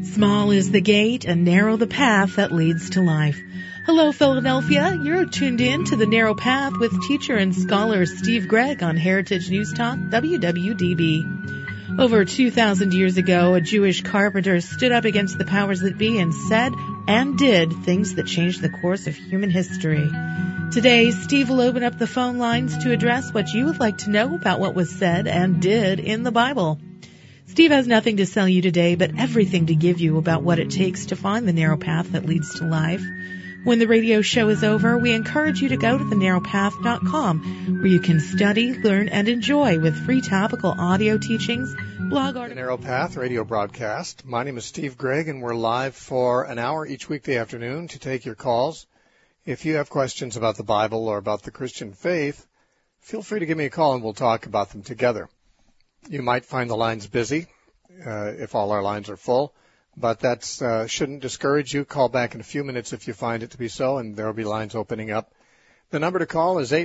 Small is the gate and narrow the path that leads to life. Hello, Philadelphia. You're tuned in to The Narrow Path with teacher and scholar Steve Gregg on Heritage News Talk, WWDB. Over 2,000 years ago, a Jewish carpenter stood up against the powers that be and said and did things that changed the course of human history. Today, Steve will open up the phone lines to address what you would like to know about what was said and did in the Bible. Steve has nothing to sell you today, but everything to give you about what it takes to find the narrow path that leads to life. When the radio show is over, we encourage you to go to thenarrowpath.com, where you can study, learn, and enjoy with free topical audio teachings, blog articles. The Narrow Path radio broadcast. My name is Steve Gregg, and we're live for an hour each weekday afternoon to take your calls. If you have questions about the Bible or about the Christian faith, feel free to give me a call, and we'll talk about them together. You might find the lines busy if all our lines are full, but that shouldn't discourage you. Call back in a few minutes if you find it to be so, and there will be lines opening up. The number to call is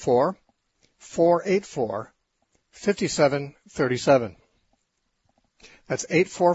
844-484-5737. That's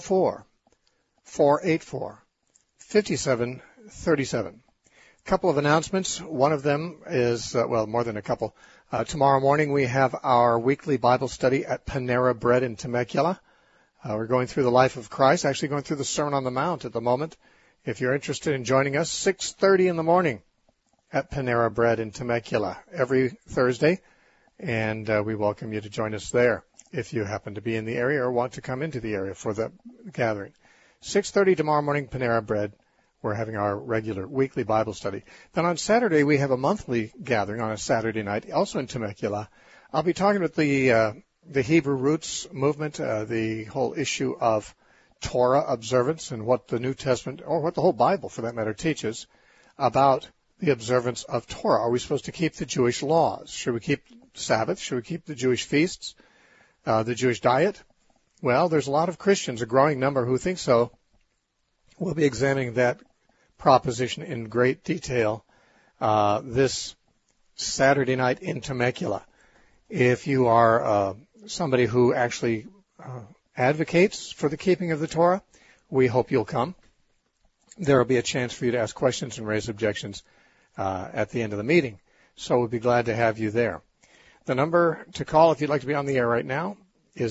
844-484-5737. A couple of announcements. One of them is, more than a couple. Tomorrow morning we have our weekly Bible study at Panera Bread in Temecula. We're going through the life of Christ, actually going through the Sermon on the Mount at the moment. If you're interested in joining us, 6:30 in the morning at Panera Bread in Temecula every Thursday, and we welcome you to join us there if you happen to be in the area or want to come into the area for the gathering. 6:30 tomorrow morning, Panera Bread. We're having our regular weekly Bible study. Then on Saturday, we have a monthly gathering on a Saturday night, also in Temecula. I'll be talking about the Hebrew roots movement, the whole issue of Torah observance and what the New Testament, or what the whole Bible for that matter, teaches about the observance of Torah. Are we supposed to keep the Jewish laws? Should we keep Sabbath? Should we keep the Jewish feasts? The Jewish diet? Well, there's a lot of Christians, a growing number, who think so. We'll be examining that proposition in great detail this Saturday night in Temecula. If you are somebody who actually advocates for the keeping of the Torah, we hope you'll come. There will be a chance for you to ask questions and raise objections at the end of the meeting, so we'll be glad to have you there. The number to call if you'd like to be on the air right now is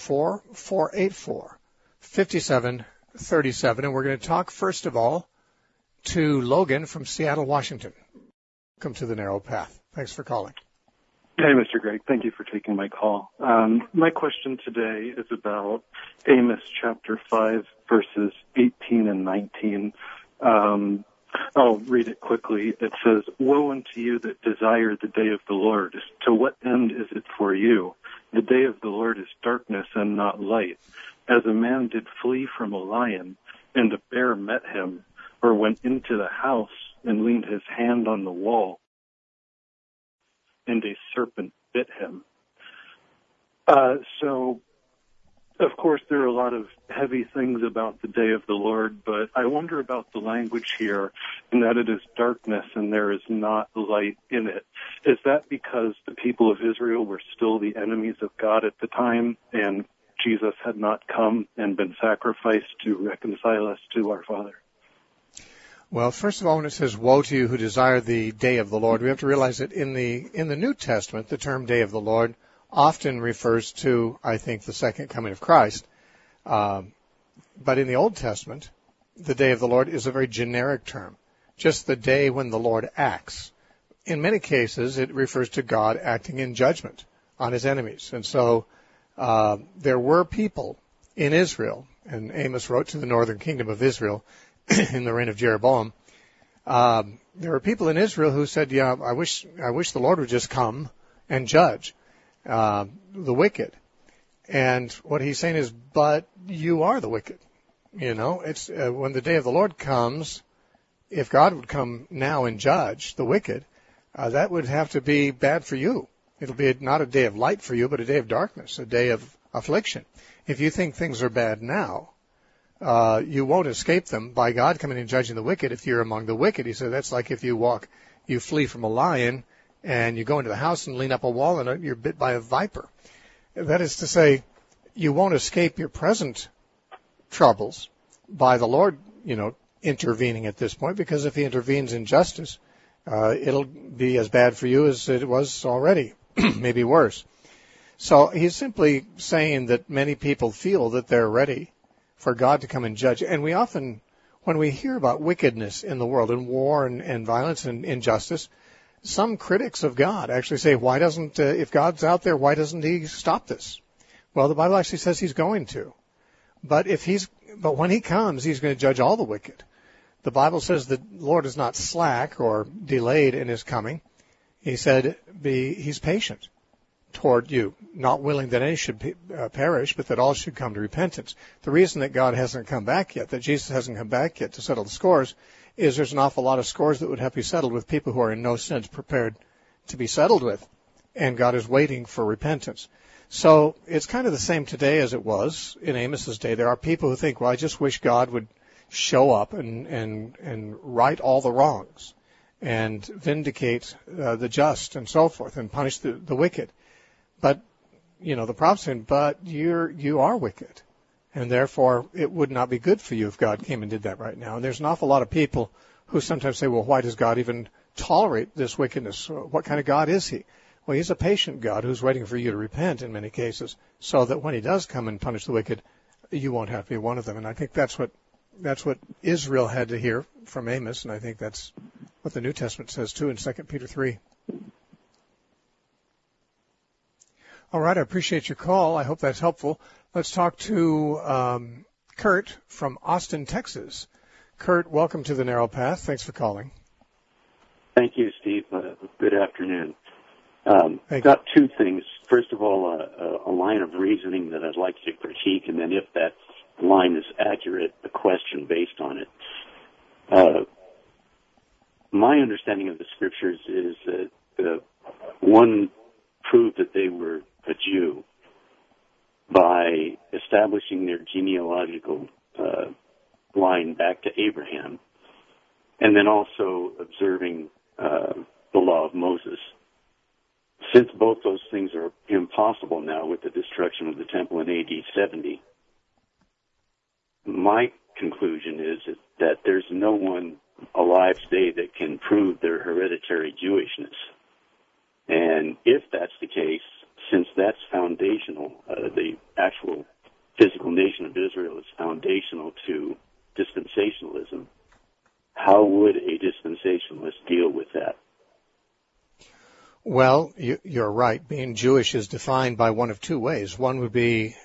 844-484-5737, and we're going to talk first of all to Logan from Seattle, Washington. Welcome to the Narrow Path. Thanks for calling. Hey, Mr. Gregg. Thank you for taking my call. My question today is about Amos chapter 5, verses 18 and 19. I'll read it quickly. It says, "Woe unto you that desire the day of the Lord. To what end is it for you? The day of the Lord is darkness and not light. As a man did flee from a lion, and a bear met him, or went into the house and leaned his hand on the wall, and a serpent bit him." So, of course, there are a lot of heavy things about the day of the Lord, but I wonder about the language here, in that it is darkness and there is not light in it. Is that because the people of Israel were still the enemies of God at the time, and Jesus had not come and been sacrificed to reconcile us to our Father? Well, first of all, when it says, "Woe to you who desire the day of the Lord," we have to realize that in the New Testament, the term day of the Lord often refers to, I think, the second coming of Christ. But in the Old Testament, the day of the Lord is a very generic term, just the day when the Lord acts. In many cases, it refers to God acting in judgment on his enemies. And so there were people in Israel, and Amos wrote to the northern kingdom of Israel in the reign of Jeroboam. There were people in Israel who said, "Yeah, I wish the Lord would just come and judge the wicked." And what he's saying is, but you are the wicked. You know, it's when the day of the Lord comes, if God would come now and judge the wicked, that would have to be bad for you. It'll be not a day of light for you, but a day of darkness, a day of affliction. If you think things are bad now, you won't escape them by God coming and judging the wicked if you're among the wicked. He said that's like if you flee from a lion and you go into the house and lean up a wall and you're bit by a viper. That is to say, you won't escape your present troubles, by the Lord, intervening at this point, because if he intervenes in justice, it'll be as bad for you as it was already, maybe worse. So he's simply saying that many people feel that they're ready for God to come and judge. And we often, when we hear about wickedness in the world and war and violence and injustice, some critics of God actually say, why doesn't, if God's out there, why doesn't he stop this? Well, the Bible actually says he's going to. But when he comes, he's going to judge all the wicked. The Bible says the Lord is not slack or delayed in his coming. He said he's patient toward you, not willing that any should perish, but that all should come to repentance. The reason that God hasn't come back yet, that Jesus hasn't come back yet to settle the scores, is there's an awful lot of scores that would have to be settled with people who are in no sense prepared to be settled with. And God is waiting for repentance. So it's kind of the same today as it was in Amos's day. There are people who think, well, I just wish God would show up and right all the wrongs and vindicate the just and so forth and punish the wicked. But, the prophet's saying, but you are wicked. And therefore, it would not be good for you if God came and did that right now. And there's an awful lot of people who sometimes say, well, why does God even tolerate this wickedness? What kind of God is he? Well, he's a patient God who's waiting for you to repent in many cases, so that when he does come and punish the wicked, you won't have to be one of them. And I think that's what Israel had to hear from Amos, and I think that's what the New Testament says too in 2 Peter 3. All right, I appreciate your call. I hope that's helpful. Let's talk to Kurt from Austin, Texas. Kurt, welcome to the Narrow Path. Thanks for calling. Thank you, Steve. Good afternoon. Got two things. First of all, a line of reasoning that I'd like to critique, and then if that line is accurate, a question based on it. My understanding of the Scriptures is that one proved that they were a Jew by establishing their genealogical line back to Abraham, and then also observing the law of Moses. Since both those things are impossible now with the destruction of the temple in AD 70, my conclusion is that there's no one alive today that can prove their hereditary Jewishness. And if that's the case, since that's foundational, the actual physical nation of Israel is foundational to dispensationalism, how would a dispensationalist deal with that? Well, you're right. Being Jewish is defined by one of two ways. One would be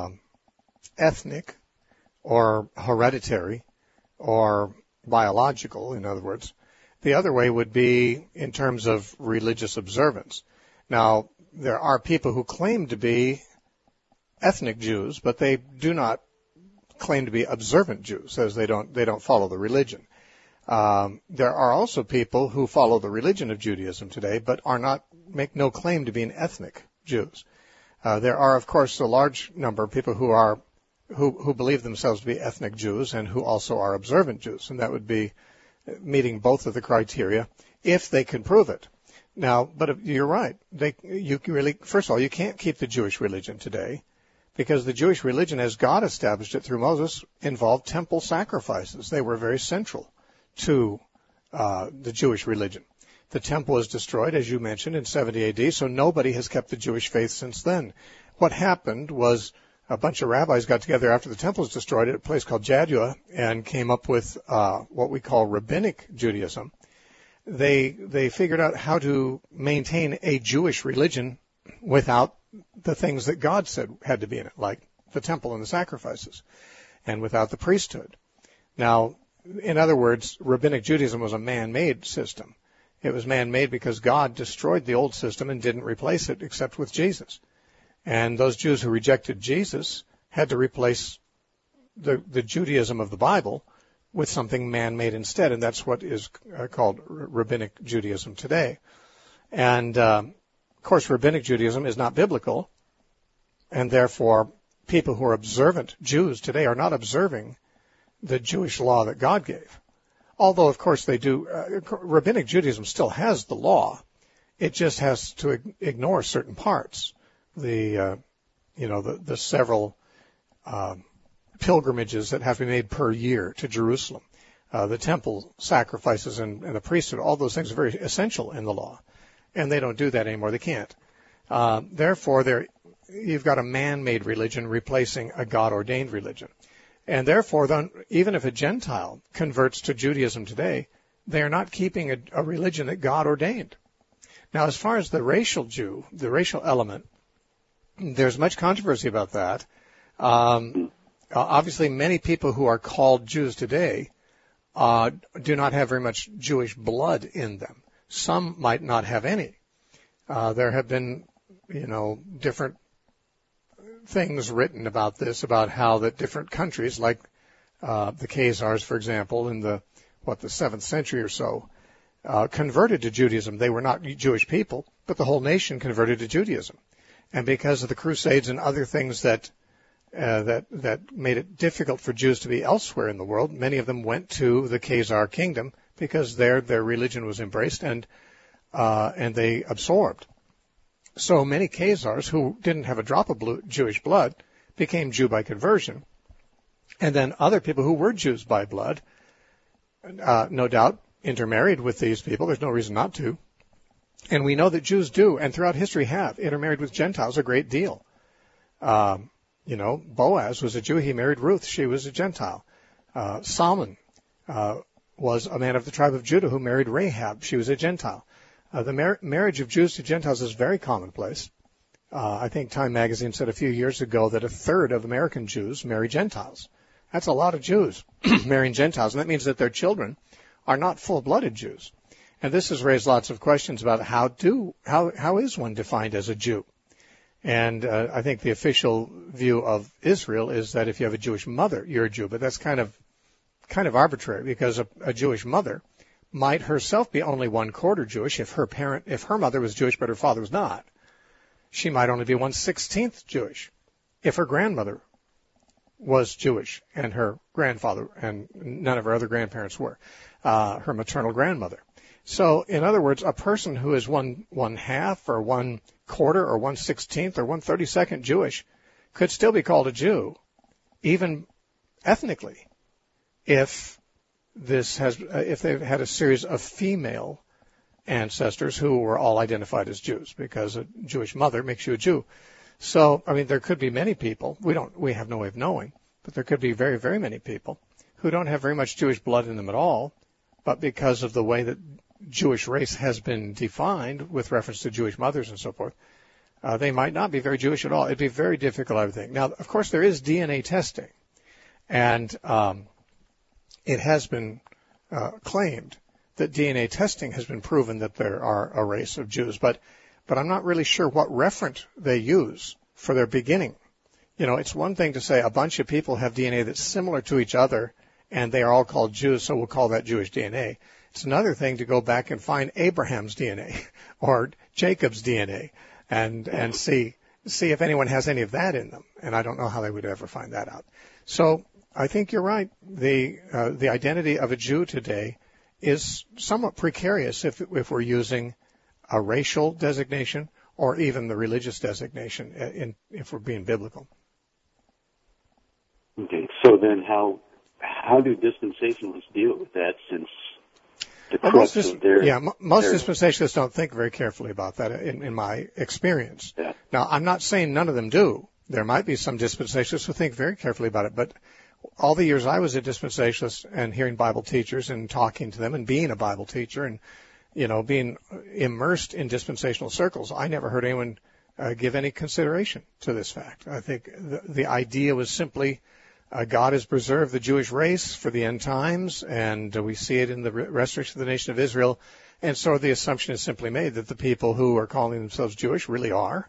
ethnic or hereditary or biological, in other words. The other way would be in terms of religious observance. Now, there are people who claim to be ethnic Jews, but they do not claim to be observant Jews, as they don't follow the religion. There are also people who follow the religion of Judaism today, but make no claim to being ethnic Jews. There are, of course, a large number of people who believe themselves to be ethnic Jews and who also are observant Jews, and that would be meeting both of the criteria if they can prove it. Now, but you're right. First of all, you can't keep the Jewish religion today, because the Jewish religion, as God established it through Moses, involved temple sacrifices. They were very central to the Jewish religion. The temple was destroyed, as you mentioned, in 70 AD, so nobody has kept the Jewish faith since then. What happened was a bunch of rabbis got together after the temple was destroyed at a place called Jadua and came up with what we call rabbinic Judaism. They figured out how to maintain a Jewish religion without the things that God said had to be in it, like the temple and the sacrifices, and without the priesthood. Now, in other words, rabbinic Judaism was a man-made system. It was man-made because God destroyed the old system and didn't replace it except with Jesus. And those Jews who rejected Jesus had to replace the Judaism of the Bible with something man-made instead, and that's what is called rabbinic Judaism today. And, of course, rabbinic Judaism is not biblical, and therefore people who are observant Jews today are not observing the Jewish law that God gave. Although, of course, they do. Rabbinic Judaism still has the law. It just has to ignore certain parts. The several pilgrimages that have to be made per year to Jerusalem. The temple sacrifices and the priesthood, all those things are very essential in the law. And they don't do that anymore. They can't. Therefore, you've got a man-made religion replacing a God-ordained religion. And therefore, then, even if a Gentile converts to Judaism today, they are not keeping a religion that God ordained. Now, as far as the racial Jew, the racial element, there's much controversy about that. Obviously, many people who are called Jews today do not have very much Jewish blood in them. Some might not have any. There have been, different things written about this, about how that different countries, like the Khazars, for example, in the 7th century or so, converted to Judaism. They were not Jewish people, but the whole nation converted to Judaism. And because of the Crusades and other things that made it difficult for Jews to be elsewhere in the world, many of them went to the Khazar kingdom because their religion was embraced and they absorbed. So many Khazars who didn't have a drop of Jewish blood became Jew by conversion. And then other people who were Jews by blood, no doubt, intermarried with these people. There's no reason not to. And we know that Jews do, and throughout history have, intermarried with Gentiles a great deal. Boaz was a Jew. He married Ruth. She was a Gentile. Solomon was a man of the tribe of Judah who married Rahab. She was a Gentile. The marriage of Jews to Gentiles is very commonplace. I think Time magazine said a few years ago that 1/3 of American Jews marry Gentiles. That's a lot of Jews marrying Gentiles, and that means that their children are not full-blooded Jews. And this has raised lots of questions about how is one defined as a Jew? And I think the official view of Israel is that if you have a Jewish mother, you're a Jew. But that's kind of arbitrary, because a Jewish mother might herself be only 1/4 Jewish if her mother was Jewish but her father was not. She might only be 1/16 Jewish if her grandmother was Jewish and her grandfather and none of her other grandparents were, her maternal grandmother. So, in other words, a person who is 1/2 or 1/4 or 1/16 or 1/32 Jewish could still be called a Jew, even ethnically, if they've had a series of female ancestors who were all identified as Jews, because a Jewish mother makes you a Jew. So, there could be many people, we have no way of knowing, but there could be very, very many people who don't have very much Jewish blood in them at all, but because of the way that Jewish race has been defined with reference to Jewish mothers and so forth, they might not be very Jewish at all. It'd be very difficult, I would think. Now, of course, there is DNA testing, and it has been claimed that DNA testing has been proven that there are a race of Jews, but I'm not really sure what referent they use for their beginning. It's one thing to say a bunch of people have DNA that's similar to each other, and they are all called Jews, so we'll call that Jewish DNA. It's another thing to go back and find Abraham's DNA or Jacob's DNA and see if anyone has any of that in them. And I don't know how they would ever find that out. So I think you're right. The identity of a Jew today is somewhat precarious if we're using a racial designation or even the religious designation if we're being biblical. Okay, so then how do dispensationalists deal with that, since the crux of their... most dispensationalists don't think very carefully about that in my experience. Yeah. Now, I'm not saying none of them do. There might be some dispensationalists who think very carefully about it, but all the years I was a dispensationalist and hearing Bible teachers and talking to them and being a Bible teacher and, being immersed in dispensational circles, I never heard anyone give any consideration to this fact. I think the idea was simply God has preserved the Jewish race for the end times, and we see it in the restoration of the nation of Israel, and so the assumption is simply made that the people who are calling themselves Jewish really are.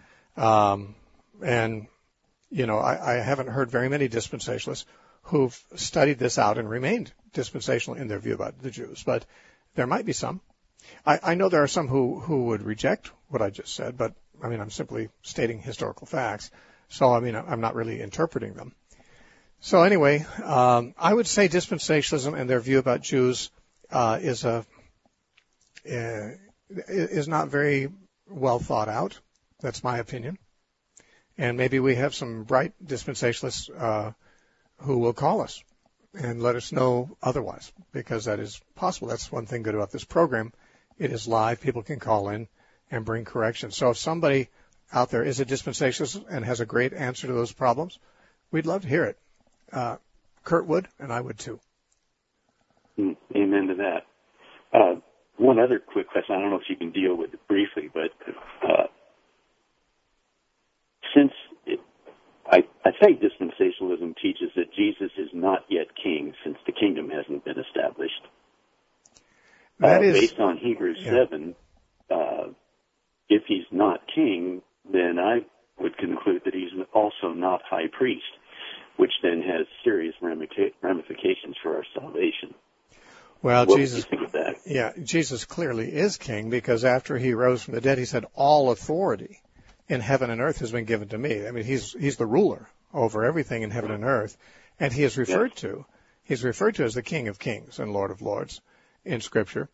I haven't heard very many dispensationalists who've studied this out and remained dispensational in their view about the Jews, but there might be some. I know there are some who would reject what I just said, but I'm simply stating historical facts, so I'm not really interpreting them. So anyway, I would say dispensationalism and their view about Jews is not very well thought out. That's my opinion. And maybe we have some bright dispensationalists who will call us and let us know otherwise, because that is possible. That's one thing good about this program. It is live. People can call in and bring corrections. So if somebody out there is a dispensationalist and has a great answer to those problems, we'd love to hear it. Kurt would, and I would too. Amen to that. One other quick question. I don't know if you can deal with it briefly, but since I think dispensationalism teaches that Jesus is not yet king since the kingdom hasn't been established. That is, based on Hebrews 7, if he's not king, then I would conclude that he's also not high priest, which then has serious ramifications for our salvation. Well, what Jesus, do you think of that? Yeah, Jesus clearly is king, because after he rose from the dead, he said, all authority in heaven and earth has been given to me. I mean, he's the ruler over everything in heaven and earth, and he is referred to. He's referred to as the King of Kings and Lord of Lords in Scripture.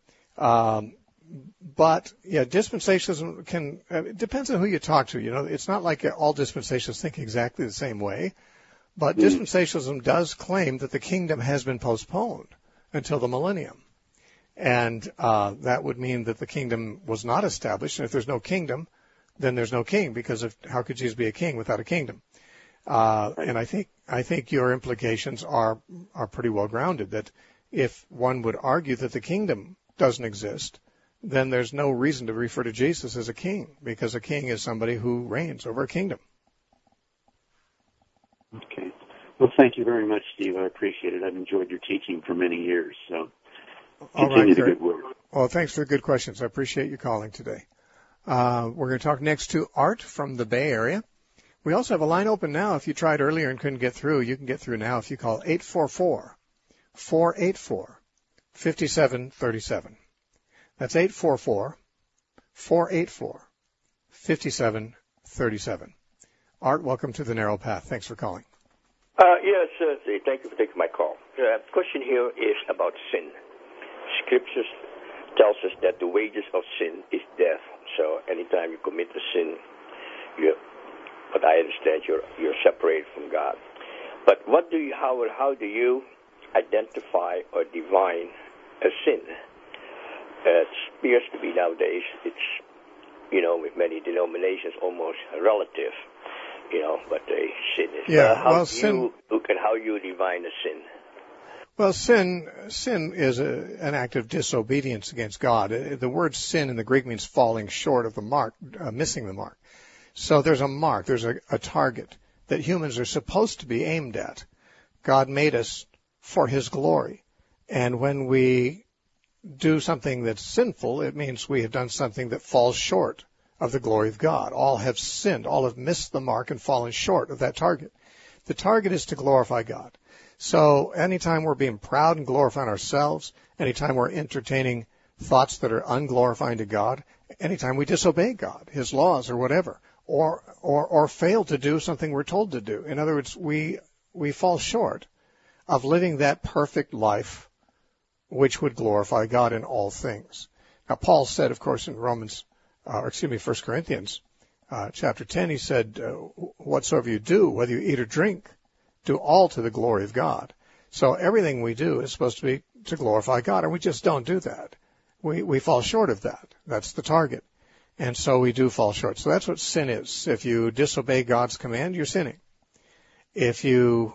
But yeah, dispensationalism it depends on who you talk to. You know, it's not like all dispensationalists think exactly the same way. But dispensationalism does claim that the kingdom has been postponed until the millennium. And that would mean that the kingdom was not established. And if there's no kingdom, then there's no king, because how could Jesus be a king without a kingdom? And I think your implications are pretty well grounded, that if one would argue that the kingdom doesn't exist, then there's no reason to refer to Jesus as a king, because a king is somebody who reigns over a kingdom. Okay. Well, thank you very much, Steve. I appreciate it. I've enjoyed your teaching for many years, so continue the good work. Well, thanks for the good questions. I appreciate you calling today. We're going to talk next to Art from the Bay Area. We also have a line open now. If you tried earlier and couldn't get through, you can get through now if you call 844-484-5737. That's 844-484-5737. Art, welcome to the Narrow Path. Thanks for calling. Yes, thank you for taking my call. The question here is about sin. Scriptures tells us that the wages of sin is death. So anytime you commit a sin, but I understand you're separated from God. But how do you identify or divine a sin? It appears to be nowadays, it's, with many denominations, almost relative, but a sin is. How you define a sin? Well, sin is an act of disobedience against God. The word sin in the Greek means falling short of the mark, missing the mark. So there's a mark, there's a target that humans are supposed to be aimed at. God made us for His glory. And when we do something that's sinful, it means we have done something that falls short of the glory of God. All have sinned, all have missed the mark and fallen short of that target. The target is to glorify God. So anytime we're being proud and glorifying ourselves, anytime we're entertaining thoughts that are unglorifying to God, anytime we disobey God, His laws or whatever, or fail to do something we're told to do. In other words, we fall short of living that perfect life which would glorify God in all things. Now, Paul said, of course, in 1 Corinthians chapter 10, he said, whatsoever you do, whether you eat or drink, do all to the glory of God. So everything we do is supposed to be to glorify God, and we just don't do that. We fall short of that. That's the target. And so we do fall short. So that's what sin is. If you disobey God's command, you're sinning. If you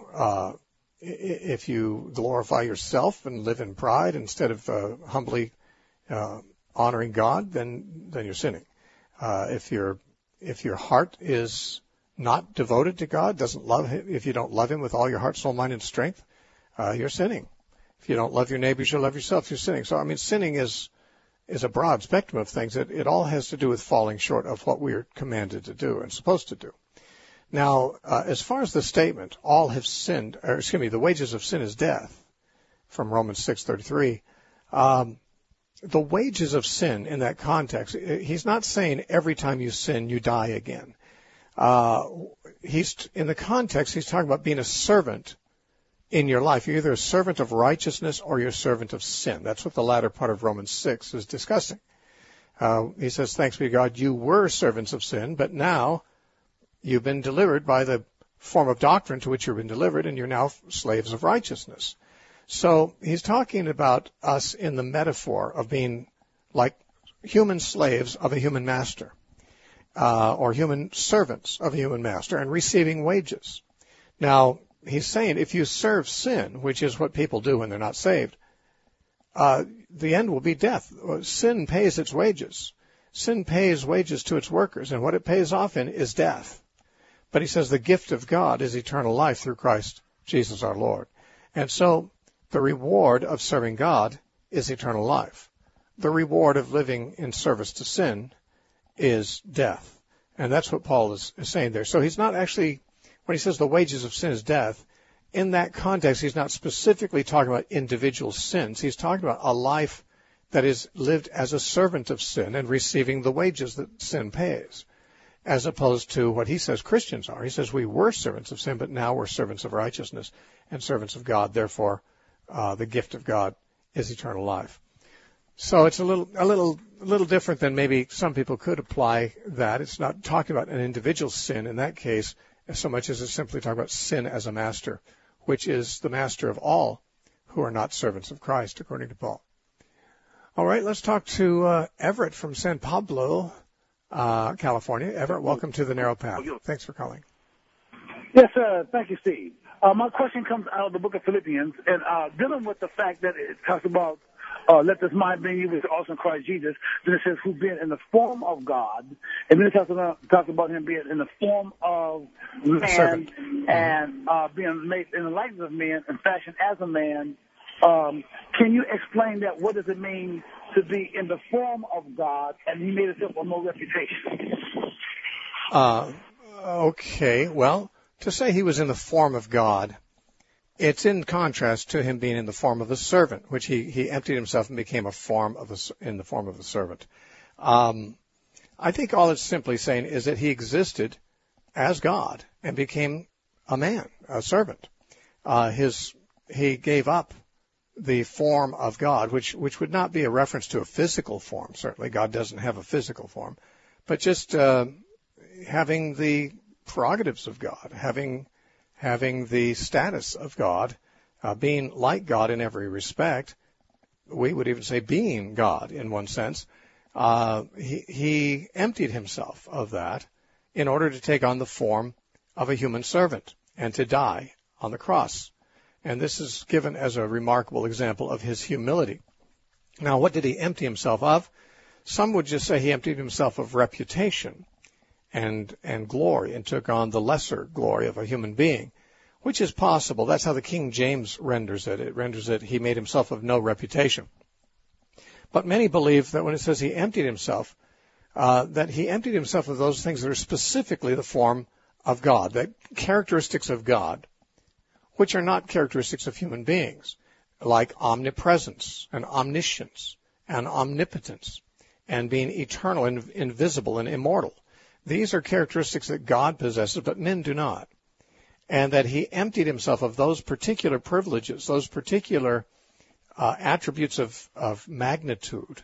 glorify yourself and live in pride instead of humbly honoring God, then you're sinning. If your heart is not devoted to God, doesn't love Him, if you don't love Him with all your heart, soul, mind, and strength, you're sinning. If you don't love your neighbors, you love yourself, you're sinning. So, sinning is a broad spectrum of things. It all has to do with falling short of what we're commanded to do and supposed to do. Now, as far as the statement, all have sinned, the wages of sin is death, from Romans 6:33, the wages of sin in that context, he's not saying every time you sin, you die again. In the context, he's talking about being a servant in your life. You're either a servant of righteousness or you're a servant of sin. That's what the latter part of Romans 6 is discussing. He says, thanks be to God, you were servants of sin, but now you've been delivered by the form of doctrine to which you've been delivered, and you're now slaves of righteousness. So he's talking about us in the metaphor of being like human slaves of a human master, or human servants of a human master, and receiving wages. Now, he's saying if you serve sin, which is what people do when they're not saved, the end will be death. Sin pays its wages. Sin pays wages to its workers, and what it pays off in is death. But he says the gift of God is eternal life through Christ Jesus our Lord. And so the reward of serving God is eternal life. The reward of living in service to sin is death. And that's what Paul is saying there. So he's not actually, when he says the wages of sin is death, in that context, he's not specifically talking about individual sins. He's talking about a life that is lived as a servant of sin and receiving the wages that sin pays, as opposed to what he says Christians are. He says we were servants of sin, but now we're servants of righteousness and servants of God. Therefore, the gift of God is eternal life. So it's a little different than maybe some people could apply that. It's not talking about an individual sin in that case, so much as it's simply talking about sin as a master, which is the master of all who are not servants of Christ, according to Paul. All right, let's talk to Everett from San Pablo, California. Everett, welcome to the Narrow Path. Thanks for calling. Yes, thank you, Steve. My question comes out of the book of Philippians, and dealing with the fact that it talks about let this mind be in you, which is also in Christ Jesus. Then it says, who being in the form of God, and then it talks about him being in the form of man and being made in the likeness of man and fashioned as a man. Can you explain that? What does it mean to be in the form of God, and he made himself of no reputation? Okay, well, to say he was in the form of God, it's in contrast to him being in the form of a servant, which he emptied himself and became in the form of a servant. I think all it's simply saying is that he existed as God and became a man, a servant. He gave up the form of God, which would not be a reference to a physical form. Certainly, God doesn't have a physical form, but just having the prerogatives of God, having the status of God, being like God in every respect. We would even say being God in one sense. He emptied himself of that in order to take on the form of a human servant and to die on the cross. And this is given as a remarkable example of his humility. Now, what did he empty himself of? Some would just say he emptied himself of reputation and glory and took on the lesser glory of a human being, which is possible. That's how the King James renders it. It renders it, he made himself of no reputation. But many believe that when it says he emptied himself, that he emptied himself of those things that are specifically the form of God, that characteristics of God, which are not characteristics of human beings, like omnipresence and omniscience and omnipotence and being eternal and invisible and immortal. These are characteristics that God possesses, but men do not. And that he emptied himself of those particular privileges, those particular attributes of magnitude,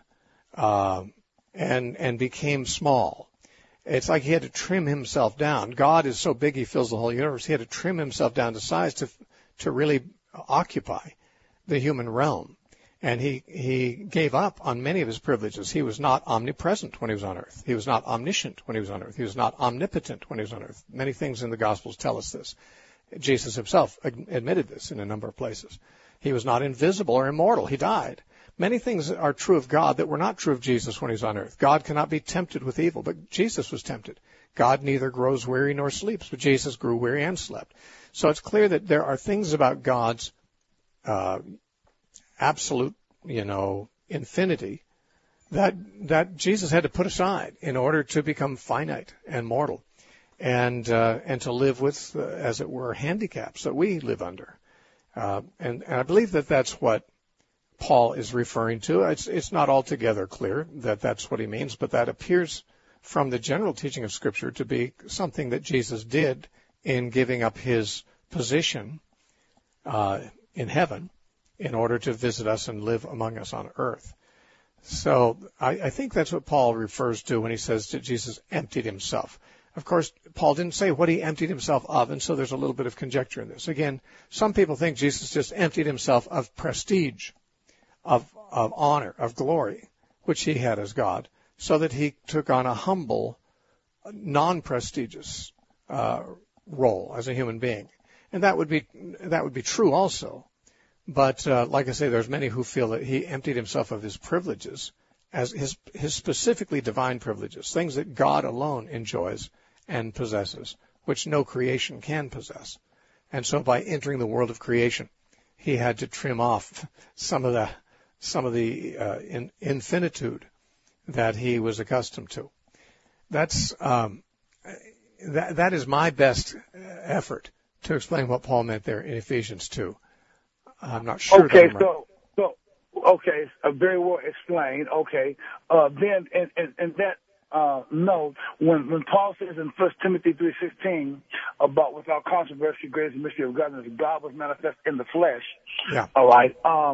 and became small. It's like he had to trim himself down. God is so big he fills the whole universe. He had to trim himself down to size to really occupy the human realm. And he gave up on many of his privileges. He was not omnipresent when he was on earth. He was not omniscient when he was on earth. He was not omnipotent when he was on earth. Many things in the Gospels tell us this. Jesus himself admitted this in a number of places. He was not invisible or immortal. He died. Many things are true of God that were not true of Jesus when he was on earth. God cannot be tempted with evil, but Jesus was tempted. God neither grows weary nor sleeps, but Jesus grew weary and slept. So it's clear that there are things about God's absolute, infinity that Jesus had to put aside in order to become finite and mortal and to live with, as it were, handicaps that we live under. And I believe that that's what Paul is referring to. It's not altogether clear that that's what he means, but that appears from the general teaching of Scripture to be something that Jesus did in giving up his position in heaven in order to visit us and live among us on earth. So I think that's what Paul refers to when he says that Jesus emptied himself. Of course, Paul didn't say what he emptied himself of, and so there's a little bit of conjecture in this. Again, some people think Jesus just emptied himself of prestige, of honor, of glory, which he had as God, so that he took on a humble, non-prestigious role as a human being. And that would be true also. But like I say, there's many who feel that he emptied himself of his privileges, as his specifically divine privileges, things that God alone enjoys and possesses, which no creation can possess. And so by entering the world of creation, he had to trim off some of the infinitude that he was accustomed to. That's that is my best effort to explain what Paul meant there in Ephesians 2. I'm not sure. Okay, okay, very well explained. Okay, then in that note, when Paul says in 1 Timothy 3:16 about without controversy, great is the mystery of God, and God was manifest in the flesh. Yeah. All right.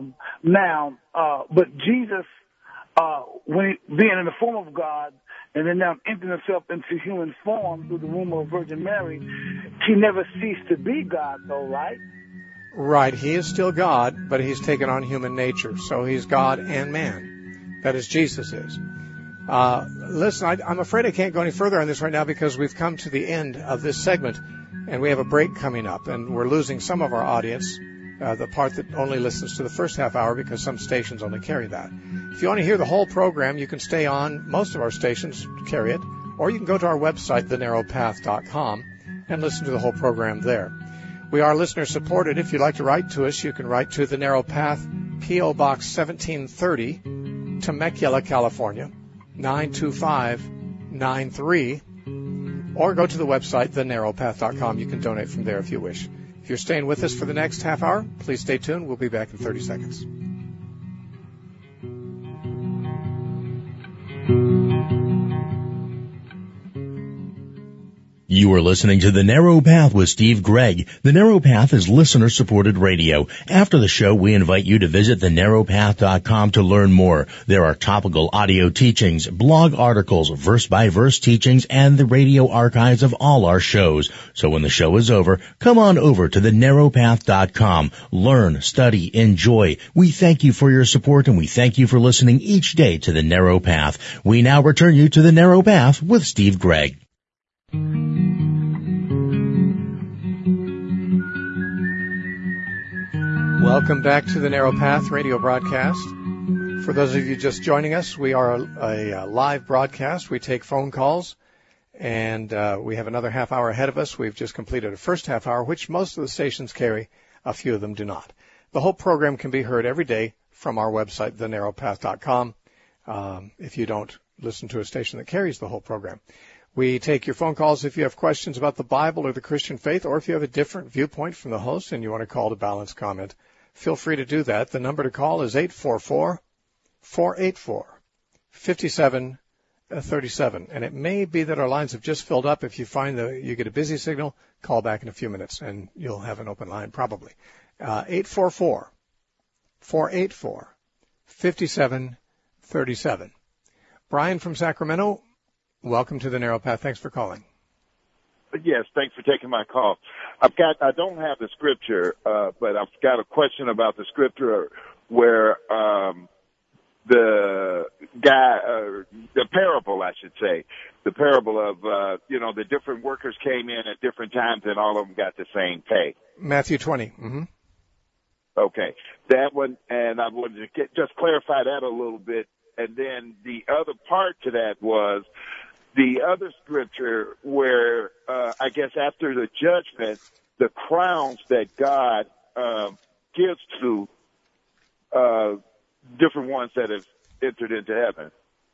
But Jesus, when being in the form of God, and then now emptying himself into human form through the womb of Virgin Mary, he never ceased to be God, though, right? Right. He is still God, but he's taken on human nature. So he's God and man. That is, Jesus is. Listen, I'm afraid I can't go any further on this right now because we've come to the end of this segment, and we have a break coming up, and we're losing some of our audience, the part that only listens to the first half hour because some stations only carry that. If you want to hear the whole program, you can stay on. Most of our stations carry it, or you can go to our website, thenarrowpath.com, and listen to the whole program there. We are listener supported. If you'd like to write to us, you can write to The Narrow Path, P.O. Box 1730, Temecula, California, 92593, or go to the website, thenarrowpath.com. You can donate from there if you wish. If you're staying with us for the next half hour, please stay tuned. We'll be back in 30 seconds. You are listening to The Narrow Path with Steve Gregg. The Narrow Path is listener-supported radio. After the show, we invite you to visit thenarrowpath.com to learn more. There are topical audio teachings, blog articles, verse-by-verse teachings, and the radio archives of all our shows. So when the show is over, come on over to thenarrowpath.com. Learn, study, enjoy. We thank you for your support, and we thank you for listening each day to The Narrow Path. We now return you to The Narrow Path with Steve Gregg. Welcome back to the Narrow Path radio broadcast. For those of you just joining us, we are a live broadcast. We take phone calls, and we have another half hour ahead of us. We've just completed a first half hour, which most of the stations carry. A few of them do not. The whole program can be heard every day from our website, thenarrowpath.com, if you don't listen to a station that carries the whole program. We take your phone calls if you have questions about the Bible or the Christian faith, or if you have a different viewpoint from the host and you want to call to balance comment. Feel free to do that. The number to call is 844-484-5737. And it may be that our lines have just filled up. If you find that you get a busy signal, call back in a few minutes and you'll have an open line probably. 844-484-5737. Brian from Sacramento, welcome to the Narrow Path. Thanks for calling. Yes, thanks for taking my call. I don't have the scripture, but I've got a question about the scripture where the parable, I should say, the parable of, the different workers came in at different times and all of them got the same pay. Matthew 20. Mm-hmm. Okay. That one, and I wanted to just clarify that a little bit. And then the other part to that was the other scripture where, I guess after the judgment, the crowns that God gives to different ones that have entered into heaven.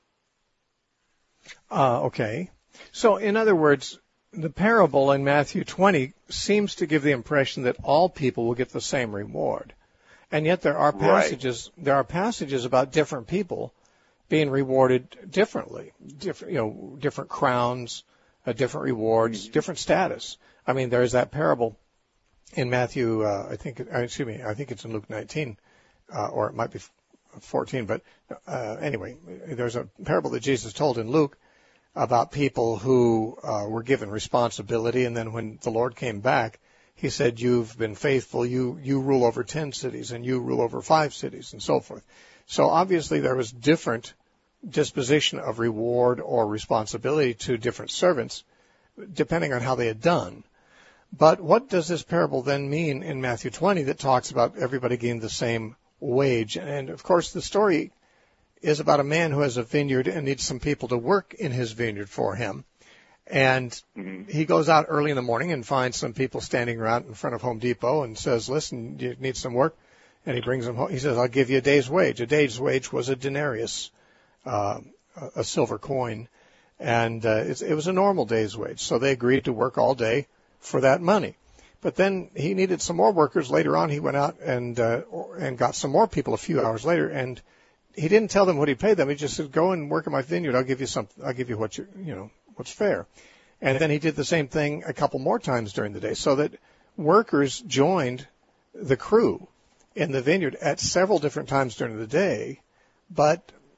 Okay. So, in other words, the parable in Matthew 20 seems to give the impression that all people will get the same reward. And yet there are passages, about different people being rewarded differently, different crowns, different rewards, different status. I mean, there's that parable in Matthew, I think it's in Luke 19, or it might be 14, but anyway, there's a parable that Jesus told in Luke about people who were given responsibility, and then when the Lord came back, he said, you've been faithful, you rule over 10 cities, and you rule over 5 cities, and so forth. So obviously there was different disposition of reward or responsibility to different servants, depending on how they had done. But what does this parable then mean in Matthew 20 that talks about everybody getting the same wage? And of course the story is about a man who has a vineyard and needs some people to work in his vineyard for him. And he goes out early in the morning and finds some people standing around in front of Home Depot and says, listen, you need some work? And he brings them home. He says, I'll give you a day's wage. A day's wage was a denarius, a silver coin. And it was a normal day's wage. So they agreed to work all day for that money. But then he needed some more workers. Later on, he went out and got some more people a few hours later. And he didn't tell them what he paid them. He just said, go and work in my vineyard. I'll give you something. I'll give you what what's fair. And then he did the same thing a couple more times during the day, so that workers joined the crew in the vineyard at several different times during the day. But,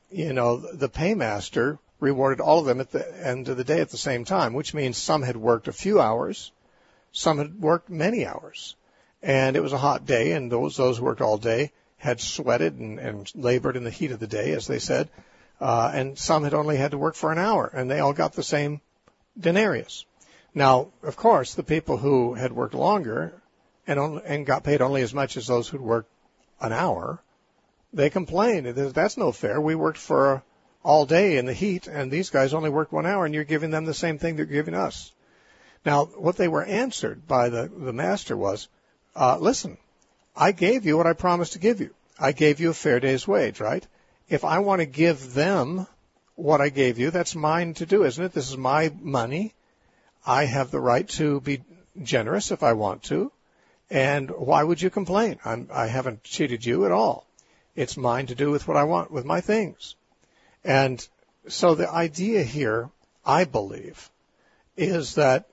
the paymaster rewarded all of them at the end of the day at the same time, which means some had worked a few hours, some had worked many hours. And it was a hot day, and those who worked all day had sweated and labored in the heat of the day, as they said. And some had only had to work for an hour, and they all got the same denarius. Now, of course, the people who had worked longer and got paid only as much as those who'd worked an hour, they complained. That's no fair. We worked for all day in the heat, and these guys only worked 1 hour, and you're giving them the same thing they're giving us. Now, what they were answered by the master was, listen, I gave you what I promised to give you. I gave you a fair day's wage, right? If I want to give them what I gave you, that's mine to do, isn't it? This is my money. I have the right to be generous if I want to. And why would you complain? I haven't cheated you at all. It's mine to do with what I want with my things. And so the idea here, I believe, is that,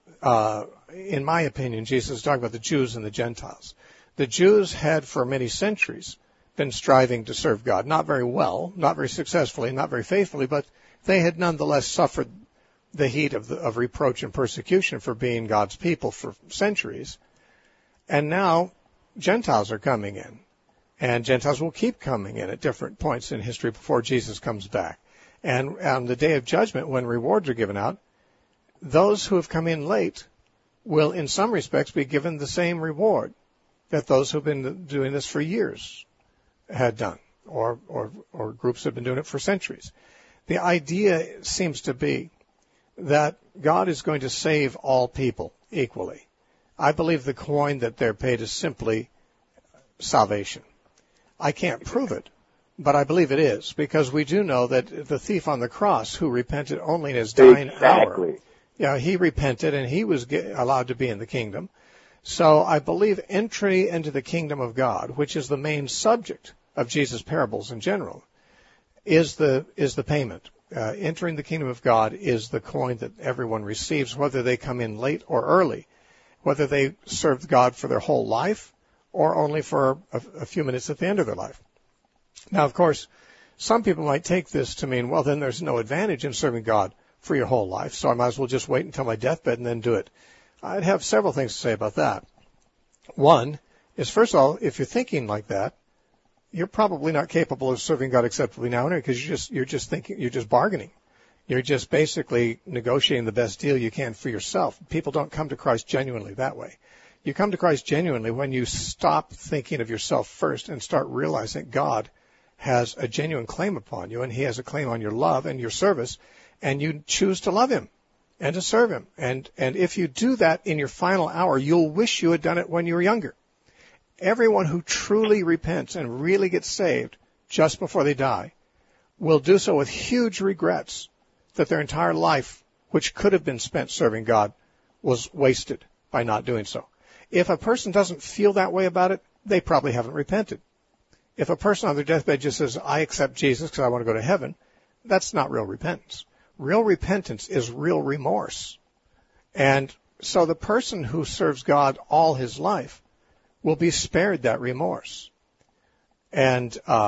in my opinion, Jesus is talking about the Jews and the Gentiles. The Jews had for many centuries been striving to serve God, not very well, not very successfully, not very faithfully, but they had nonetheless suffered the heat of reproach and persecution for being God's people for centuries. And now Gentiles are coming in, and Gentiles will keep coming in at different points in history before Jesus comes back. And on the day of judgment, when rewards are given out, those who have come in late will, in some respects, be given the same reward that those who have been doing this for years had done, or groups have been doing it for centuries. The idea seems to be that God is going to save all people equally. I believe the coin that they're paid is simply salvation. I can't prove it, but I believe it is, because we do know that the thief on the cross who repented only in his dying hour, he repented and he was allowed to be in the kingdom. So I believe entry into the kingdom of God, which is the main subject of Jesus' parables in general, is the payment. Entering the kingdom of God is the coin that everyone receives, whether they come in late or early, whether they served God for their whole life or only for a few minutes at the end of their life. Now, of course, some people might take this to mean, well, then there's no advantage in serving God for your whole life, so I might as well just wait until my deathbed and then do it. I'd have several things to say about that. One is, first of all, if you're thinking like that, you're probably not capable of serving God acceptably now anyway, because you're just bargaining. You're just basically negotiating the best deal you can for yourself. People don't come to Christ genuinely that way. You come to Christ genuinely when you stop thinking of yourself first and start realizing God has a genuine claim upon you, and He has a claim on your love and your service, and you choose to love Him and to serve Him. And if you do that in your final hour, you'll wish you had done it when you were younger. Everyone who truly repents and really gets saved just before they die will do so with huge regrets that their entire life, which could have been spent serving God, was wasted by not doing so. If a person doesn't feel that way about it, they probably haven't repented. If a person on their deathbed just says, I accept Jesus because I want to go to heaven, that's not real repentance. Real repentance is real remorse. And so the person who serves God all his life will be spared that remorse. And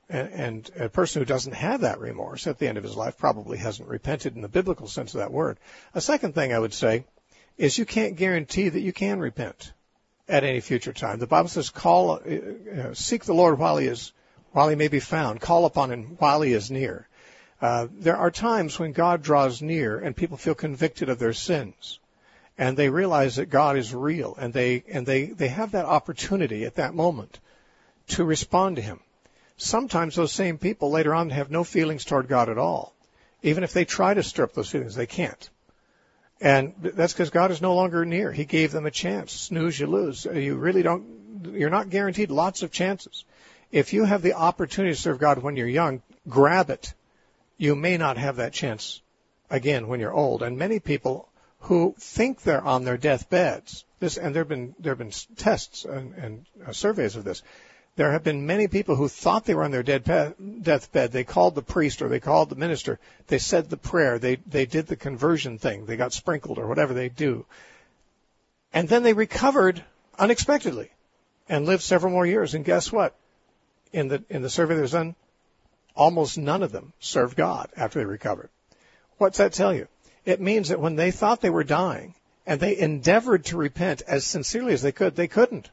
And a person who doesn't have that remorse at the end of his life probably hasn't repented in the biblical sense of that word. A second thing I would say is you can't guarantee that you can repent at any future time. The Bible says, seek the Lord while he may be found. Call upon him while he is near. There are times when God draws near and people feel convicted of their sins, and they realize that God is real, and they have that opportunity at that moment to respond to him. Sometimes those same people later on have no feelings toward God at all. Even if they try to stir up those feelings, they can't. And that's because God is no longer near. He gave them a chance. Snooze, you lose. You're not guaranteed lots of chances. If you have the opportunity to serve God when you're young, grab it. You may not have that chance again when you're old. And many people who think they're on their deathbeds, and there have been tests and surveys of this. There have been many people who thought they were on their deathbed. They called the priest or they called the minister. They said the prayer. They did the conversion thing. They got sprinkled or whatever they do. And then they recovered unexpectedly and lived several more years. And guess what? In the survey that was done, almost none of them served God after they recovered. What's that tell you? It means that when they thought they were dying and they endeavored to repent as sincerely as they could, they couldn't.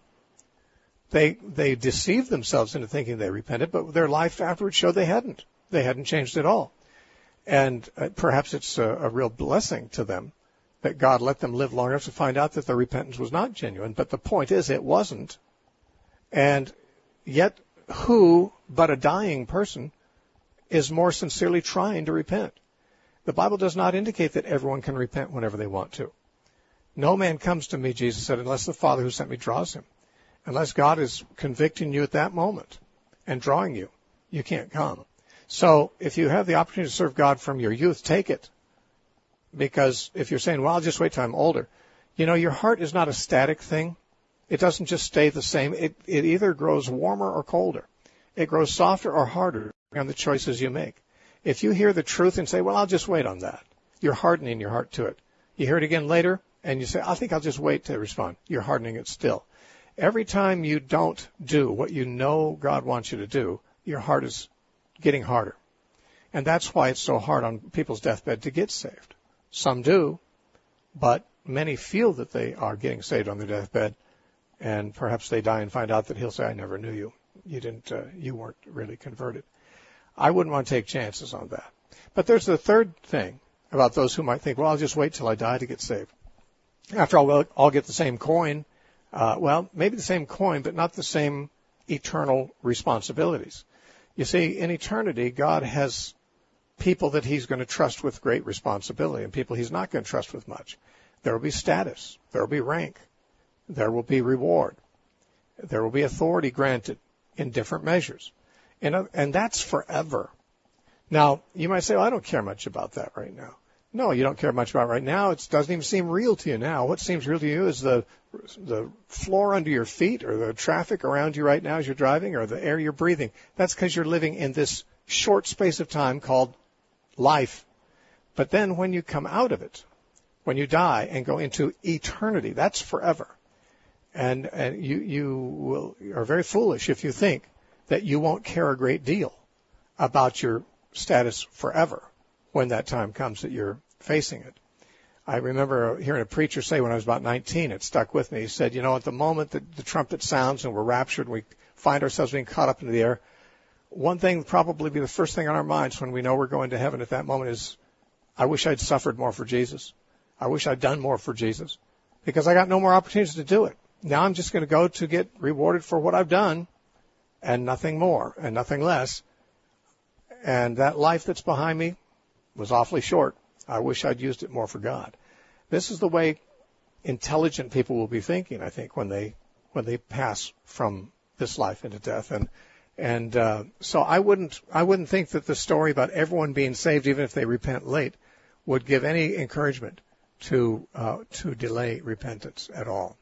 They deceived themselves into thinking they repented, but their life afterwards showed they hadn't. They hadn't changed at all. And perhaps it's a real blessing to them that God let them live long enough to find out that their repentance was not genuine. But the point is, it wasn't. And yet, who but a dying person is more sincerely trying to repent? The Bible does not indicate that everyone can repent whenever they want to. No man comes to me, Jesus said, unless the Father who sent me draws him. Unless God is convicting you at that moment and drawing you, you can't come. So if you have the opportunity to serve God from your youth, take it. Because if you're saying, well, I'll just wait till I'm older, your heart is not a static thing. It doesn't just stay the same. It either grows warmer or colder. It grows softer or harder on the choices you make. If you hear the truth and say, well, I'll just wait on that, you're hardening your heart to it. You hear it again later and you say, I think I'll just wait to respond. You're hardening it still. Every time you don't do what you know God wants you to do, your heart is getting harder. And that's why it's so hard on people's deathbed to get saved. Some do, but many feel that they are getting saved on their deathbed, and perhaps they die and find out that he'll say, I never knew you. You weren't really converted. I wouldn't want to take chances on that. But there's the third thing about those who might think, well, I'll just wait till I die to get saved. After all, we'll all get the same coin. Well, maybe the same coin, but not the same eternal responsibilities. You see, in eternity, God has people that he's going to trust with great responsibility and people he's not going to trust with much. There will be status. There will be rank. There will be reward. There will be authority granted in different measures. And that's forever. Now, you might say, well, I don't care much about that right now. No, you don't care much about it right now. It doesn't even seem real to you now. What seems real to you is the floor under your feet or the traffic around you right now as you're driving or the air you're breathing. That's because you're living in this short space of time called life. But then when you come out of it, when you die and go into eternity, that's forever. And you are very foolish if you think that you won't care a great deal about your status forever when that time comes that you're facing it. I remember hearing a preacher say when I was about 19, it stuck with me. He said, at the moment that the trumpet sounds and we're raptured and we find ourselves being caught up into the air, one thing would probably be the first thing on our minds when we know we're going to heaven at that moment is, I wish I'd suffered more for Jesus. I wish I'd done more for Jesus because I got no more opportunities to do it. Now I'm just going to go to get rewarded for what I've done and nothing more and nothing less. And that life that's behind me was awfully short. I wish I'd used it more for God. This is the way intelligent people will be thinking, I think, when they pass from this life into death. And so I wouldn't think that the story about everyone being saved, even if they repent late, would give any encouragement to delay repentance at all.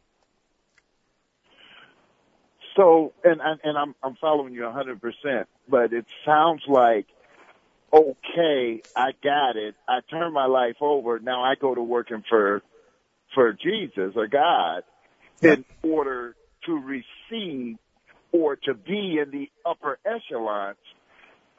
So, and I'm following you 100%, but it sounds like, okay, I got it. I turn my life over. Now I go to working for Jesus or God in order to receive or to be in the upper echelons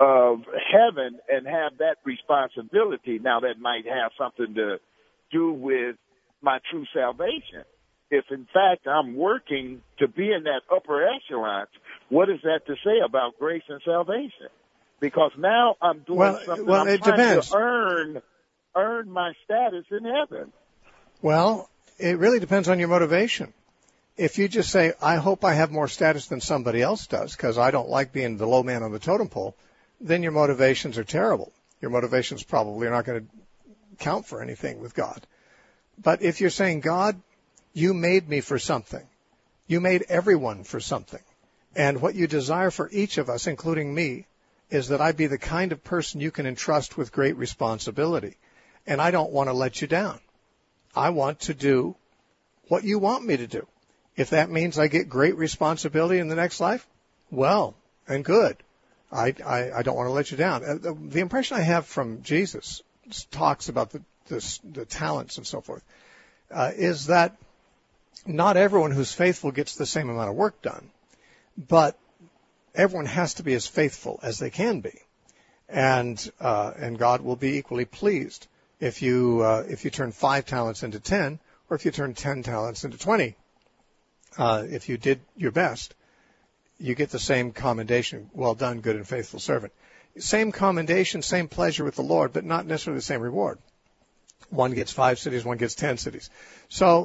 of heaven and have that responsibility. Now, that might have something to do with my true salvation. If, in fact, I'm working to be in that upper echelon, what is that to say about grace and salvation? Because now I'm doing something. Well, I'm it trying depends. to earn my status in heaven. Well, it really depends on your motivation. If you just say, I hope I have more status than somebody else does because I don't like being the low man on the totem pole, then your motivations are terrible. Your motivations probably are not going to count for anything with God. But if you're saying, God, you made me for something. You made everyone for something. And what you desire for each of us, including me, is that I be the kind of person you can entrust with great responsibility. And I don't want to let you down. I want to do what you want me to do. If that means I get great responsibility in the next life, well and good. I don't want to let you down. The impression I have from Jesus talks about the talents and so forth, is that not everyone who's faithful gets the same amount of work done, but everyone has to be as faithful as they can be, and God will be equally pleased if you turn 5 talents into 10, or if you turn 10 talents into 20. If you did your best, you get the same commendation. Well done, good and faithful servant. Same commendation, same pleasure with the Lord, but not necessarily the same reward. One gets 5 cities, one gets 10 cities. So,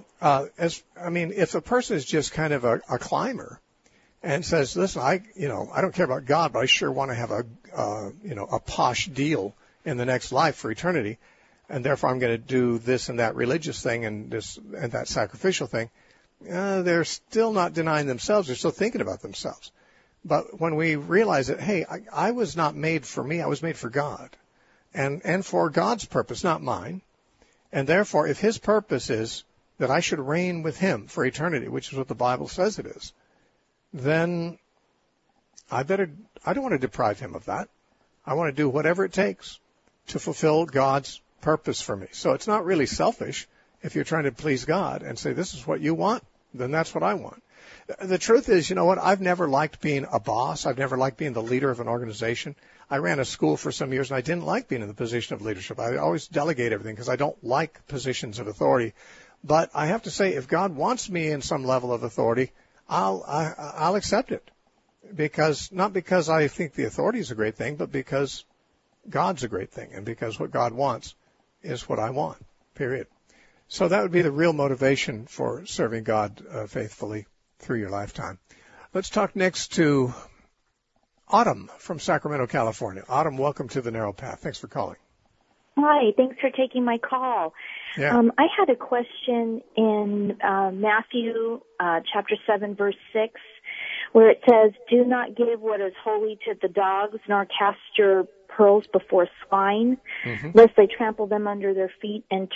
if a person is just kind of a climber and says, listen, I don't care about God, but I sure want to have a posh deal in the next life for eternity, and therefore I'm going to do this and that religious thing and this and that sacrificial thing. They're still not denying themselves. They're still thinking about themselves. But when we realize that, hey, I was not made for me. I was made for God and for God's purpose, not mine. And therefore, if his purpose is that I should reign with him for eternity, which is what the Bible says it is, then I don't want to deprive him of that. I want to do whatever it takes to fulfill God's purpose for me. So it's not really selfish. If you're trying to please God and say, this is what you want, then that's what I want. The truth is, you know what? I've never liked being a boss. I've never liked being the leader of an organization. I ran a school for some years, and I didn't like being in the position of leadership. I always delegate everything because I don't like positions of authority. But I have to say, if God wants me in some level of authority, I'll accept it. Not because I think the authority is a great thing, but because God's a great thing, and because what God wants is what I want, period. So that would be the real motivation for serving God faithfully through your lifetime. Let's talk next to Autumn from Sacramento, California. Autumn, welcome to the Narrow Path. Thanks for calling. Hi, thanks for taking my call. Yeah. I had a question in Matthew chapter 7, verse 6, where it says, do not give what is holy to the dogs, nor cast your pearls before swine, lest they trample them under their feet and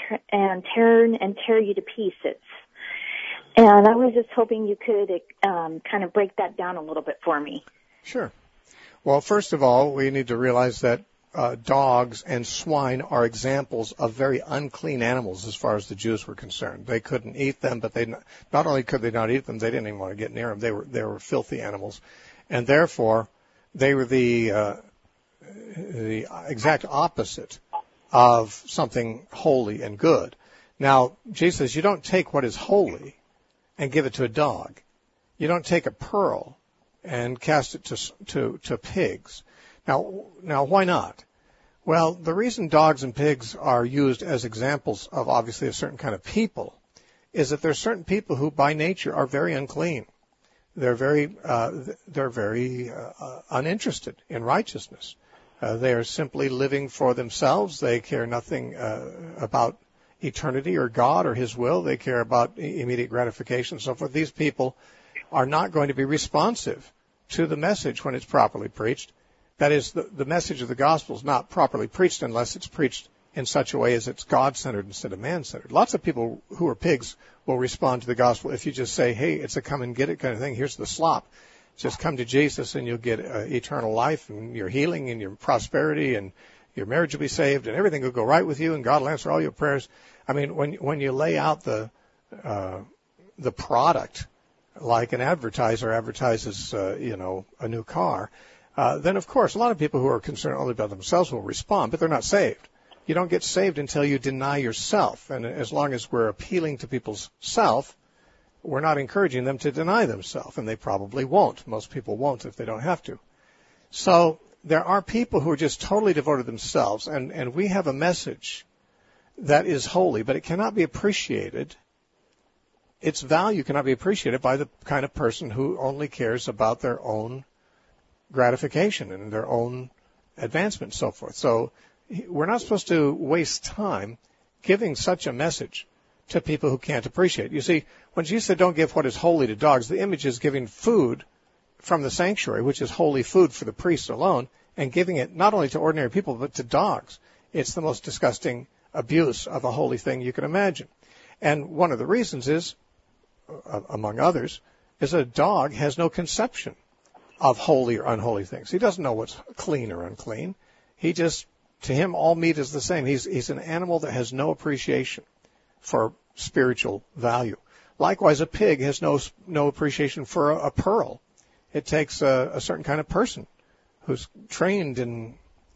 tear you to pieces. And I was just hoping you could kind of break that down a little bit for me. Sure. Well, first of all, we need to realize that dogs and swine are examples of very unclean animals as far as the Jews were concerned. They couldn't eat them, but not only could they not eat them, they didn't even want to get near them. They were filthy animals, and therefore they were the exact opposite of something holy and good. Now, Jesus says you don't take what is holy and give it to a dog. You don't take a pearl and cast it to pigs. Now, why not? Well, the reason dogs and pigs are used as examples of obviously a certain kind of people is that there are certain people who by nature are very unclean. They're very uninterested in righteousness. They are simply living for themselves. They care nothing about eternity or God or his will. They care about immediate gratification and so forth. These people are not going to be responsive to the message when it's properly preached. That is, the message of the gospel is not properly preached unless it's preached in such a way as it's God-centered instead of man-centered. Lots of people who are pigs will respond to the gospel if you just say, hey, it's a come and get it kind of thing. Here's the slop. Just come to Jesus and you'll get eternal life and your healing and your prosperity and your marriage will be saved and everything will go right with you and God will answer all your prayers. I mean, when you lay out the product like an advertiser advertises, a new car, then of course a lot of people who are concerned only about themselves will respond, but they're not saved. You don't get saved until you deny yourself. And as long as we're appealing to people's self, we're not encouraging them to deny themselves, and they probably won't. Most people won't if they don't have to. So there are people who are just totally devoted to themselves, and we have a message that is holy, but it cannot be appreciated. Its value cannot be appreciated by the kind of person who only cares about their own gratification and their own advancement and so forth. So we're not supposed to waste time giving such a message to people who can't appreciate. You see, when Jesus said don't give what is holy to dogs, the image is giving food from the sanctuary, which is holy food for the priests alone, and giving it not only to ordinary people but to dogs. It's the most disgusting abuse of a holy thing you can imagine. And one of the reasons is, among others, is a dog has no conception of holy or unholy things. He doesn't know what's clean or unclean. To him, all meat is the same. He's an animal that has no appreciation for spiritual value. Likewise, a pig has no appreciation for a pearl. It takes a certain kind of person who's trained in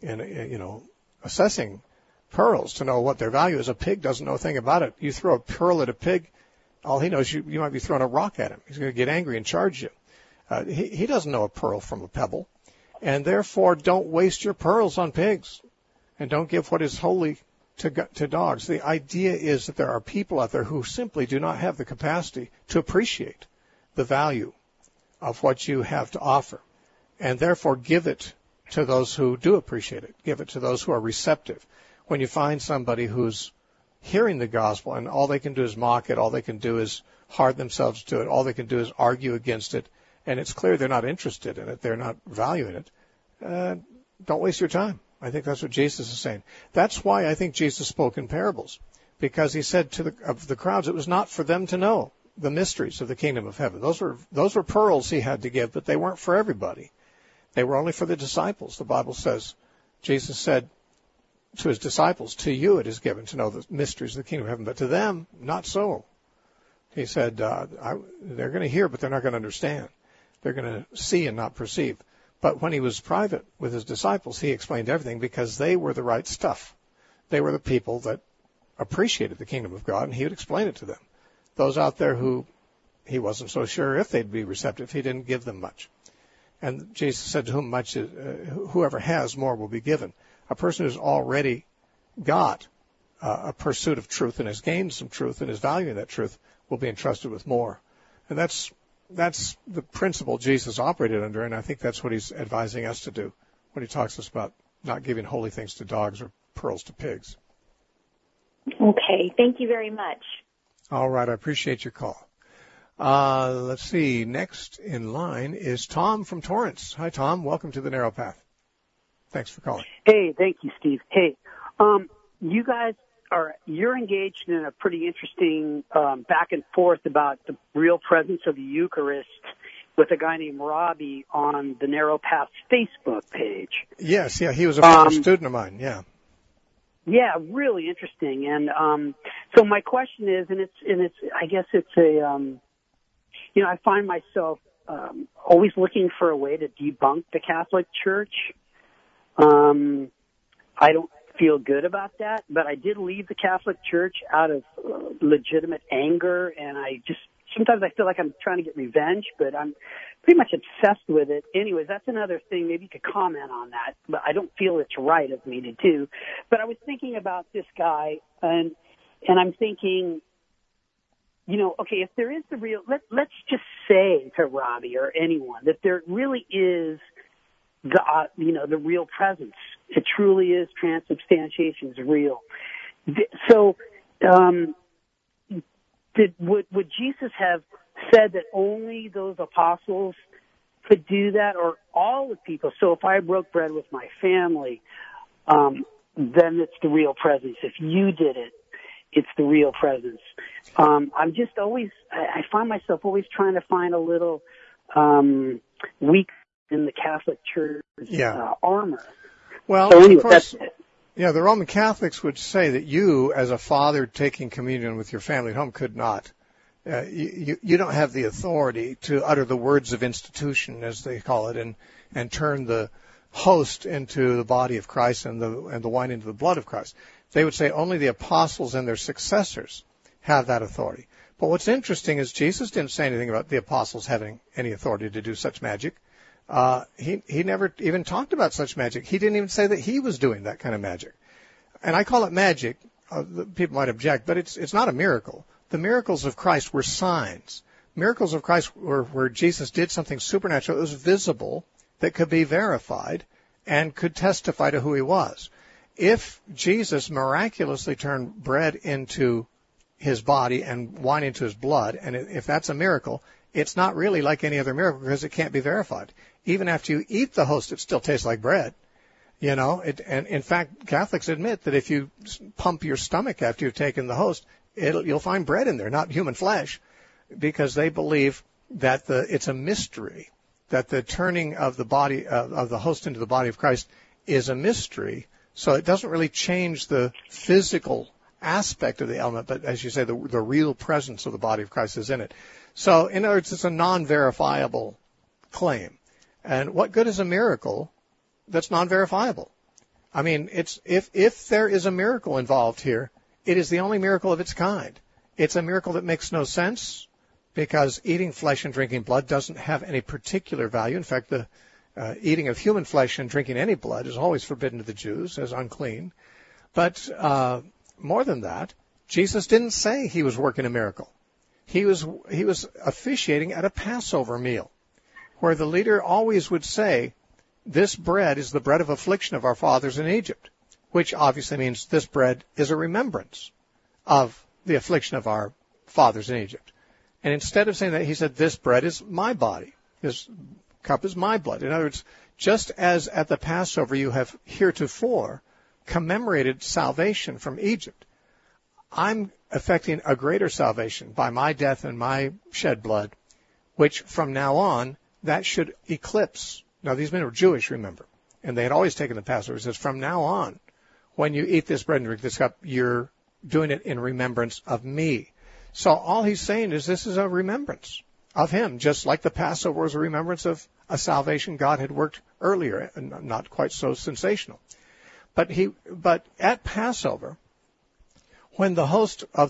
assessing pearls to know what their value is. A pig doesn't know a thing about it. You throw a pearl at a pig, all he knows, you might be throwing a rock at him. He's going to get angry and charge you. He doesn't know a pearl from a pebble. And therefore, don't waste your pearls on pigs. And don't give what is holy to dogs. The idea is that there are people out there who simply do not have the capacity to appreciate the value of what you have to offer. And therefore, give it to those who do appreciate it. Give it to those who are receptive. When you find somebody who's hearing the gospel and all they can do is mock it, all they can do is harden themselves to it, all they can do is argue against it, and it's clear they're not interested in it, they're not valuing it, don't waste your time. I think that's what Jesus is saying. That's why I think Jesus spoke in parables, because he said to the crowds it was not for them to know the mysteries of the kingdom of heaven. Those were pearls he had to give, but they weren't for everybody. They were only for the disciples. The Bible says, Jesus said to his disciples, to you it is given to know the mysteries of the kingdom of heaven, but to them, not so. He said, they're going to hear, but they're not going to understand. They're going to see and not perceive. But when he was private with his disciples, he explained everything because they were the right stuff. They were the people that appreciated the kingdom of God, and he would explain it to them. Those out there who he wasn't so sure if they'd be receptive, he didn't give them much. And Jesus said, to whom much is, whoever has, more will be given. A person who's already got a pursuit of truth and has gained some truth and is valuing that truth will be entrusted with more. And that's the principle Jesus operated under, and I think that's what he's advising us to do when he talks to us about not giving holy things to dogs or pearls to pigs. Okay. Thank you very much. All right. I appreciate your call. Let's see. Next in line is Tom from Torrance. Hi, Tom. Welcome to the Narrow Path. Thanks for calling. Hey, thank you, Steve. Hey, you guys you're engaged in a pretty interesting back and forth about the real presence of the Eucharist with a guy named Robbie on the Narrow Path Facebook page. Yes, yeah, he was a former student of mine, yeah. Yeah, really interesting. And so my question is, and it's I guess it's a I find myself always looking for a way to debunk the Catholic Church. I don't feel good about that, but I did leave the Catholic Church out of legitimate anger, and sometimes I feel like I'm trying to get revenge, but I'm pretty much obsessed with it. Anyways, that's another thing. Maybe you could comment on that, but I don't feel it's right of me to do. But I was thinking about this guy, and I'm thinking, okay, if there is the real, let's just say to Robbie or anyone that there really is the real presence. It truly is transubstantiation is real. So, would Jesus have said that only those apostles could do that, or all the people? So if I broke bread with my family, then it's the real presence. If you did it, it's the real presence. I'm just always, I find myself always trying to find a little weak in the Catholic Church armor. Well, so anyway, of course, the Roman Catholics would say that you, as a father taking communion with your family at home, could not You don't have the authority to utter the words of institution, as they call it, and turn the host into the body of Christ and the wine into the blood of Christ. They would say only the apostles and their successors have that authority. But what's interesting is Jesus didn't say anything about the apostles having any authority to do such magic. He never even talked about such magic. He didn't even say that he was doing that kind of magic. And I call it magic. People might object, but it's not a miracle. The miracles of Christ were signs. Miracles of Christ were where Jesus did something supernatural that was visible, that could be verified, and could testify to who he was. If Jesus miraculously turned bread into his body and wine into his blood, and if that's a miracle, it's not really like any other miracle because it can't be verified. Even after you eat the host, it still tastes like bread. You know, and in fact, Catholics admit that if you pump your stomach after you've taken the host, you'll find bread in there, not human flesh, because they believe that it's a mystery, that the turning of the body of the host into the body of Christ is a mystery. So it doesn't really change the physical aspect of the element, but as you say, the real presence of the body of Christ is in it. So in other words, it's a non-verifiable claim. And what good is a miracle that's non-verifiable? I mean, if there is a miracle involved here, it is the only miracle of its kind. It's a miracle that makes no sense because eating flesh and drinking blood doesn't have any particular value. In fact, the eating of human flesh and drinking any blood is always forbidden to the Jews as unclean. But more than that, Jesus didn't say he was working a miracle. He was officiating at a Passover meal, where the leader always would say, "This bread is the bread of affliction of our fathers in Egypt," which obviously means this bread is a remembrance of the affliction of our fathers in Egypt. And instead of saying that, he said, "This bread is my body. This cup is my blood." In other words, just as at the Passover you have heretofore commemorated salvation from Egypt, I'm effecting a greater salvation by my death and my shed blood, which from now on, that should eclipse. Now, these men were Jewish, remember, and they had always taken the Passover. It says, from now on, when you eat this bread and drink this cup, you're doing it in remembrance of me. So all he's saying is this is a remembrance of him, just like the Passover was a remembrance of a salvation God had worked earlier, and not quite so sensational. But at Passover, when the host of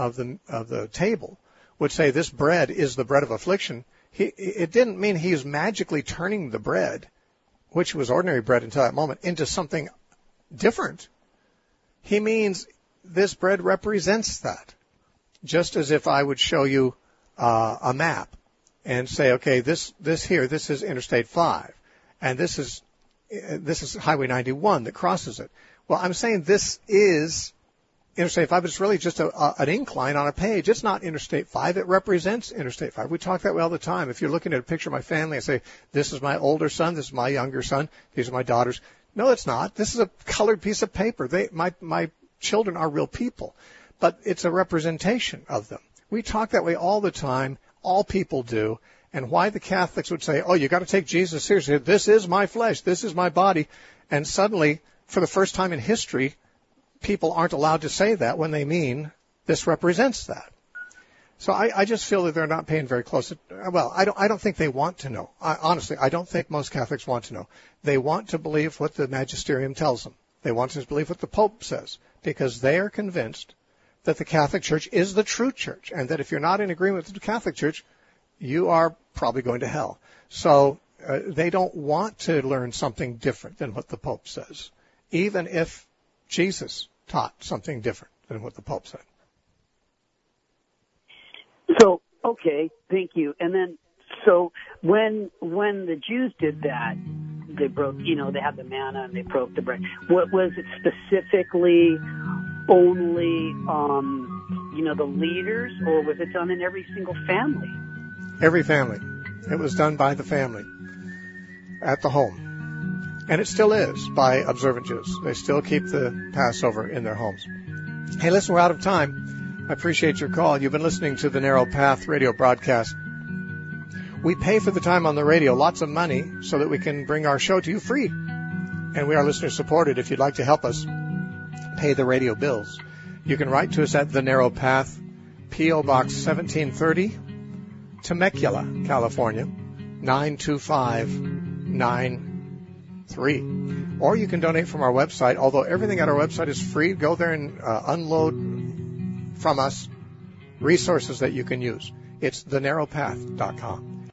the table would say this bread is the bread of affliction, it didn't mean he was magically turning the bread, which was ordinary bread until that moment, into something different. He means this bread represents that. Just as if I would show you a map and say, okay, this is Interstate 5, and this is Highway 91 that crosses it. Well, I'm saying this is Interstate 5, but it's really just an incline on a page. It's not Interstate 5. It represents Interstate 5. We talk that way all the time. If you're looking at a picture of my family, I say, this is my older son, this is my younger son, these are my daughters. No, it's not. This is a colored piece of paper. My children are real people, but it's a representation of them. We talk that way all the time. All people do. And why the Catholics would say, oh, you got to take Jesus seriously. This is my flesh. This is my body. And suddenly, for the first time in history, people aren't allowed to say that when they mean this represents that. So I just feel that they're not paying very close. Well, I don't think they want to know. Honestly, I don't think most Catholics want to know. They want to believe what the magisterium tells them. They want to believe what the Pope says, because they are convinced that the Catholic Church is the true church, and that if you're not in agreement with the Catholic Church, you are probably going to hell. So they don't want to learn something different than what the Pope says, even if Jesus taught something different than what the Pope said. So, okay, thank you. And then, so when the Jews did that, they broke, they had the manna and they broke the bread. What was it specifically only, the leaders, or was it done in every single family? Every family. It was done by the family at the home. And it still is by observant Jews. They still keep the Passover in their homes. Hey, listen, we're out of time. I appreciate your call. You've been listening to the Narrow Path radio broadcast. We pay for the time on the radio, lots of money, so that we can bring our show to you free. And we are listener supported. If you'd like to help us pay the radio bills, you can write to us at The Narrow Path, P.O. Box 1730, Temecula, California, 92593. Or you can donate from our website. Although everything at our website is free, go there and unload from us resources that you can use. It's thenarrowpath.com.